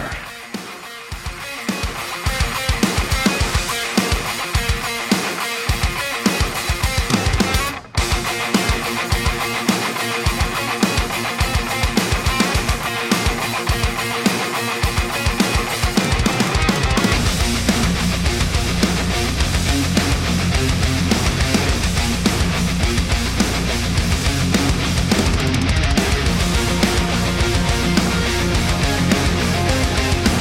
Thank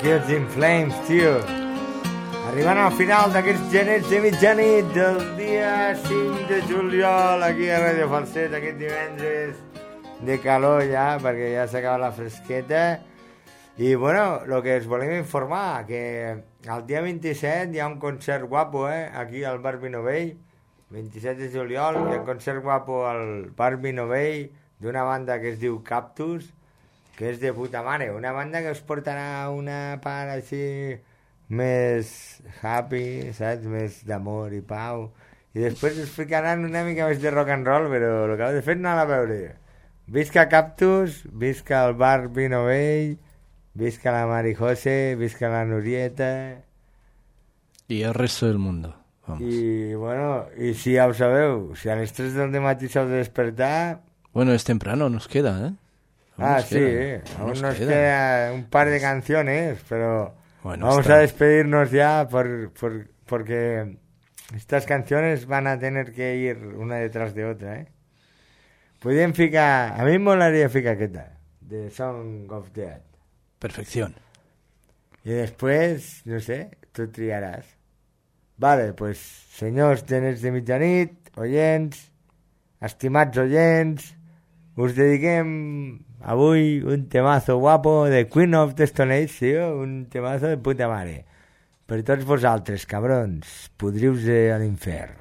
Tears in Flames, tio. Arribant al final d'aquests genets de mitjanit del dia cinc de juliol aquí a Radio Falset, aquest divendres de calor ja, perquè ja s'acaba la fresqueta. I, bueno, el que us volem informar, que el dia vint-i-set hi ha un concert guapo, eh, aquí al Bar Vinovell. vint-i-set de juliol hi ha un concert guapo al Bar Vinovell d'una banda que es diu Cactus, que és de puta mare. Una banda que us portarà una part així més happy, saps? Més d'amor i pau. I després us ficaran una mica més de rock and roll, però el que heu de fer no la veure. Visca Cactus, visca el Bar Vinovell, visca la Mari José, visca la Nurieta. Y el resto del mundo. Vamos. I, bueno, i si ja ho sabeu, si a les tres del matí s'heu de despertar... Bueno, es temprano, nos queda, ¿eh? Aún Ah, nos sí, queda, eh. aún nos nos queda. queda un par de canciones, pero Bueno, vamos está. a despedirnos ya por, por, porque estas canciones van a tener que ir una detrás de otra, ¿eh? Podríem ficar... A mi em molaria ficar aquesta, de Song of Death. Perfección. I després, no sé, tu triaràs. Vale, pues, senyors tenets de mitjanit, oients, estimats oients, us dediquem avui un temazo guapo de Queen of the Stone Age, tio, un temazo de puta mare. Per tots vosaltres, cabrons, podriu-se a l'infern.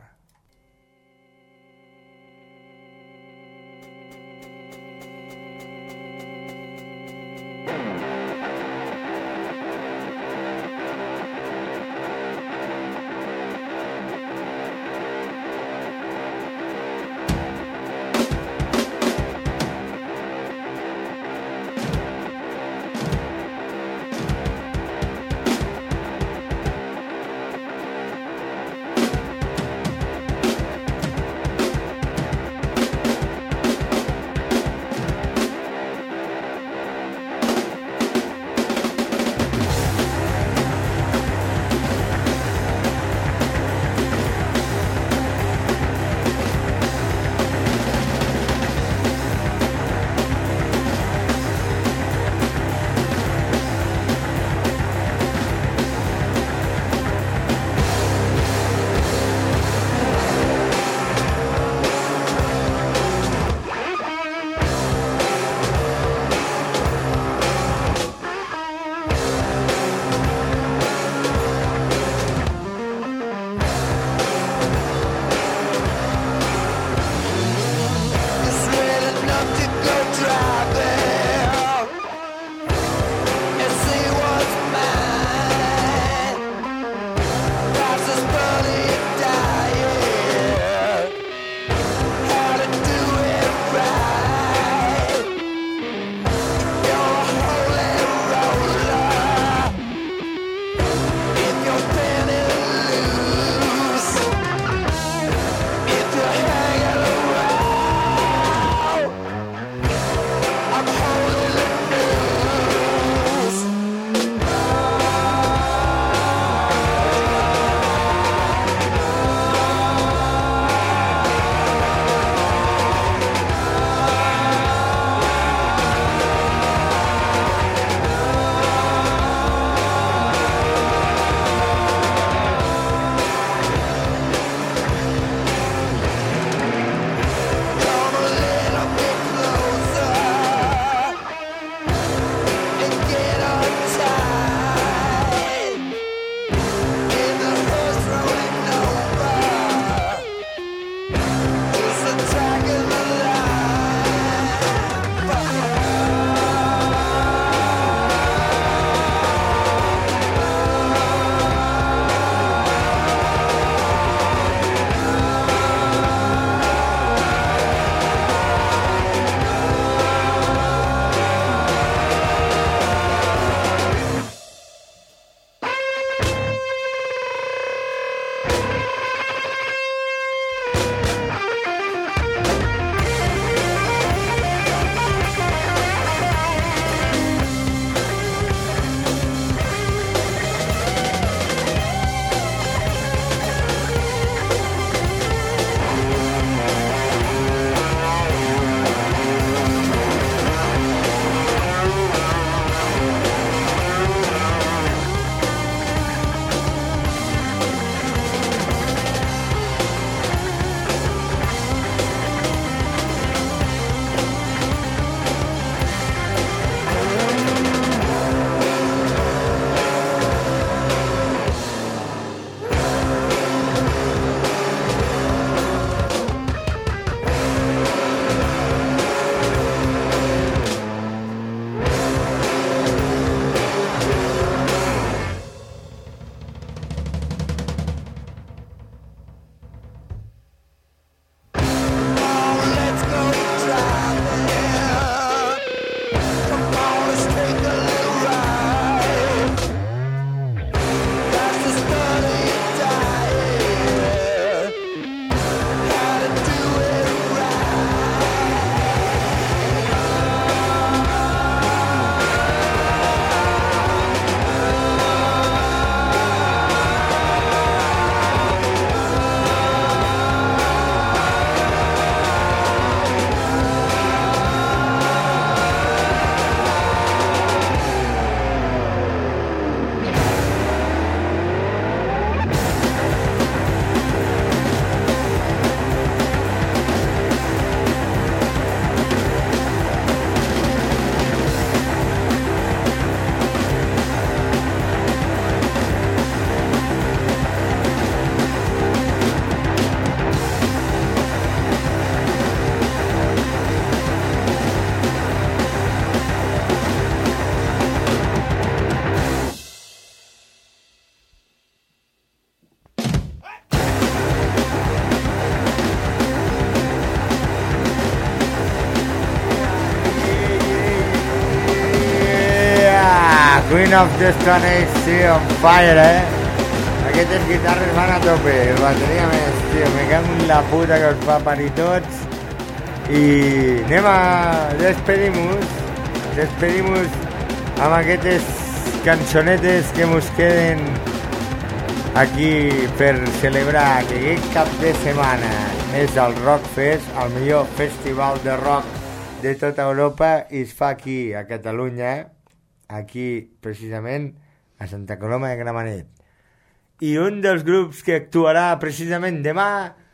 of the Stone Age, tio, on fire, eh? Aquestes guitarres van a tope, el bateria més, tio, me cago en la puta que us fa parir tots. I anem a despedir-nos, despedir-nos amb aquestes cançonetes que mos queden aquí per celebrar que aquest cap de setmana és el Rockfest, el millor festival de rock de tota Europa, i es fa aquí, a Catalunya, aquí precisament a Santa Coloma de Gramenet. I un dels grups que actuarà precisament demà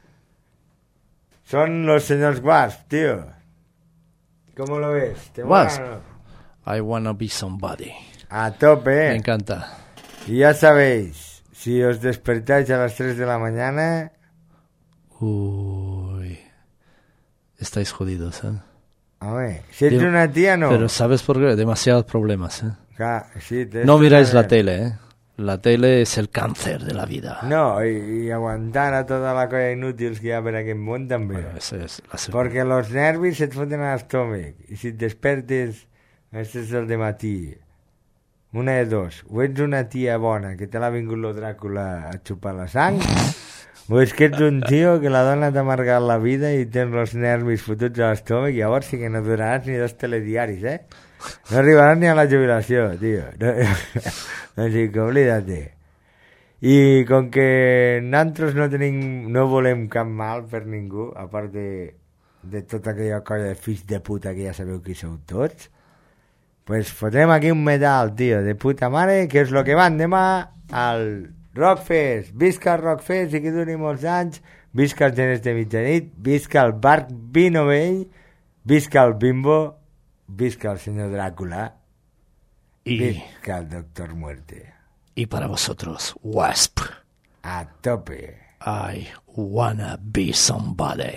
són los senyors Wasp, tío. ¿Cómo lo ves? ¿Te Wasp. mola o no? I wanna be somebody. A tope. Me encanta. Y ya sabéis, si os despertáis a las tres de la mañana... Uy. Estáis jodidos, ¿eh? A ver, si es Digo, una tía, no. Pero ¿sabes por qué? Demasiados problemas, ¿eh? Ja, sí, te- No miráis la eh, tele, ¿eh? La tele es el cáncer de la vida. No, y, y aguantar a toda la cosa inútil que hi ha per aquest món també. Bueno, esa es la segunda. Porque los nervis et foten a l'estómac. I si et despertes a les tres del matí, una de dos, o ets una tia bona que te l'ha vingut lo Dràcula a xupar la sang, o és que ets un tio que la dona t'ha amargat la vida i tens els nervis fotuts a l'estómac, i llavors sí que no duraràs ni dos telediaris, eh? No arribaràs ni a la jubilació, tio. No, així que oblida-te. I com que nosaltres no tenim, no volem cap mal per ningú, a part de, de tota aquella colla de fills de puta que ja sabeu qui sou tots, pues fotrem aquí un metal, tio, de puta mare, que és lo que van demà al Rockfest. Visca el Rockfest i que duri molts anys, visca els genes de mitjanit, visca el Bar Vino Vell, visca el Bimbo, visca el senyor Dràcula, Y, visca el Doctor Muerte. y para vosotros, Wasp. A tope. I wanna be somebody.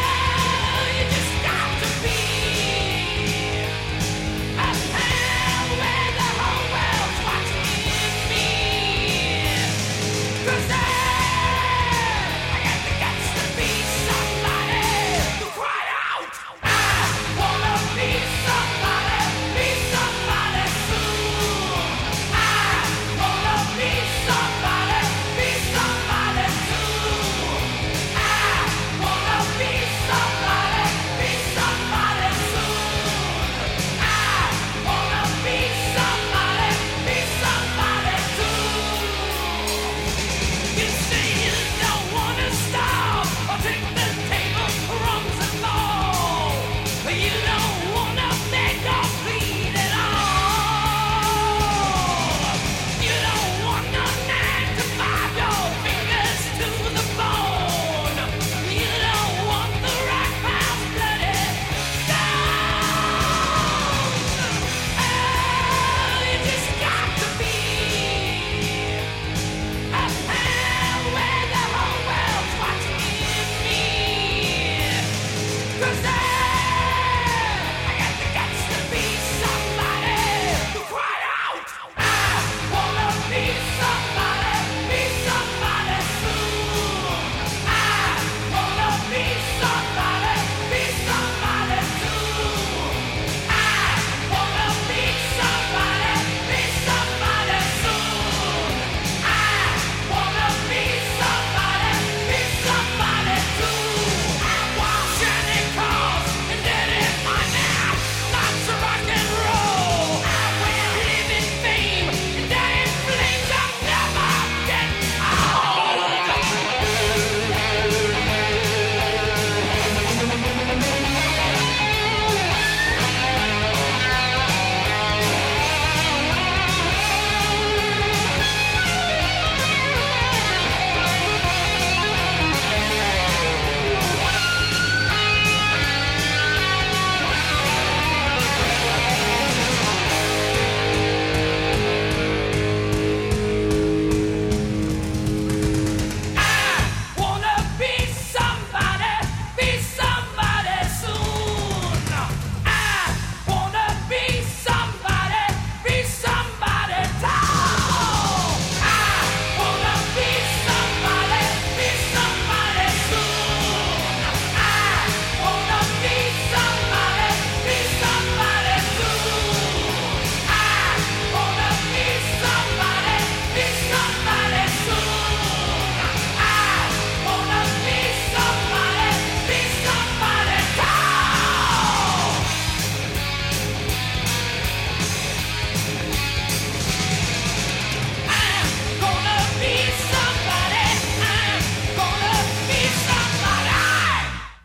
I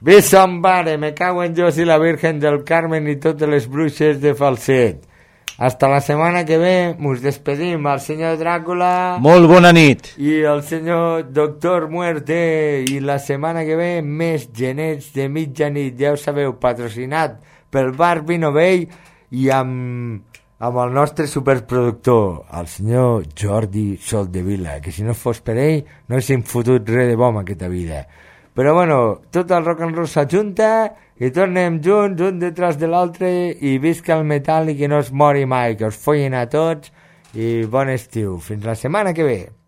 Ves son pare, me cago en Dios y la Virgen del Carmen y totes les bruixes de Falset. Hasta la setmana que ve, mos despedim al senyor Dràcula Molt bona nit. i el senyor Doctor Muerte, i la setmana que ve més genets de mitjanit, ja ho sabeu, patrocinat pel Bar Vino Vell i amb, amb el nostre superproductor, el senyor Jordi Soldevila, que si no fos per ell no haguéssim fotut res de bo en aquesta vida. Però bueno, tot el rock and roll s'ajunta i tornem junts, un detrás de l'altre, i visca el metall i que no es mori mai, que us follin a tots, i bon estiu. Fins la setmana que ve.